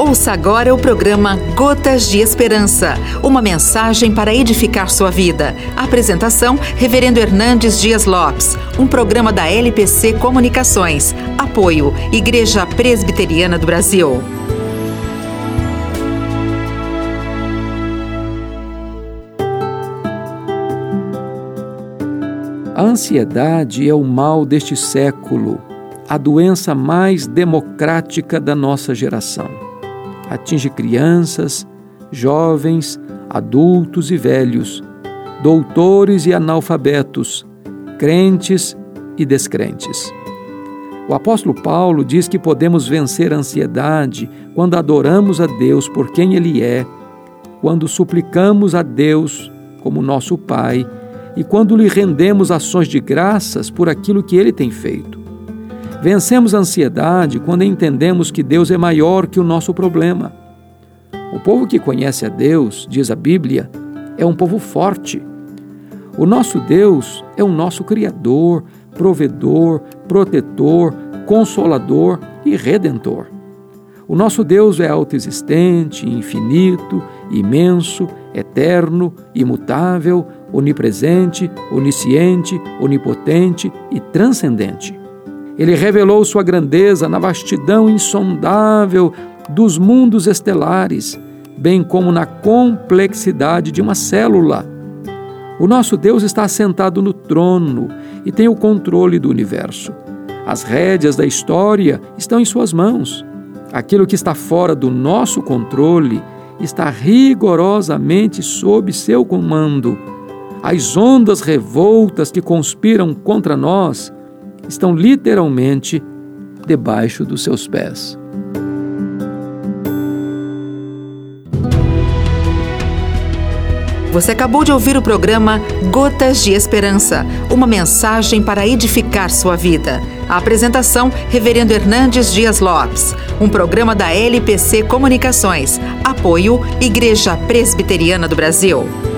Ouça agora o programa Gotas de Esperança, uma mensagem para edificar sua vida. Apresentação, Reverendo Hernandes Dias Lopes, um programa da LPC Comunicações. Apoio, Igreja Presbiteriana do Brasil. A ansiedade é o mal deste século, a doença mais democrática da nossa geração. Atinge crianças, jovens, adultos e velhos, doutores e analfabetos, crentes e descrentes. O apóstolo Paulo diz que podemos vencer a ansiedade quando adoramos a Deus por quem Ele é, quando suplicamos a Deus como nosso Pai e quando lhe rendemos ações de graças por aquilo que Ele tem feito. Vencemos a ansiedade quando entendemos que Deus é maior que o nosso problema. O povo que conhece a Deus, diz a Bíblia, é um povo forte. O nosso Deus é o nosso Criador, provedor, protetor, consolador e redentor. O nosso Deus é autoexistente, infinito, imenso, eterno, imutável, onipresente, onisciente, onipotente e transcendente. Ele revelou sua grandeza na vastidão insondável dos mundos estelares, bem como na complexidade de uma célula. O nosso Deus está assentado no trono e tem o controle do universo. As rédeas da história estão em suas mãos. Aquilo que está fora do nosso controle está rigorosamente sob seu comando. As ondas revoltas que conspiram contra nós estão literalmente debaixo dos seus pés. Você acabou de ouvir o programa Gotas de Esperança, uma mensagem para edificar sua vida. A apresentação, Reverendo Hernandes Dias Lopes, um programa da LPC Comunicações. Apoio, Igreja Presbiteriana do Brasil.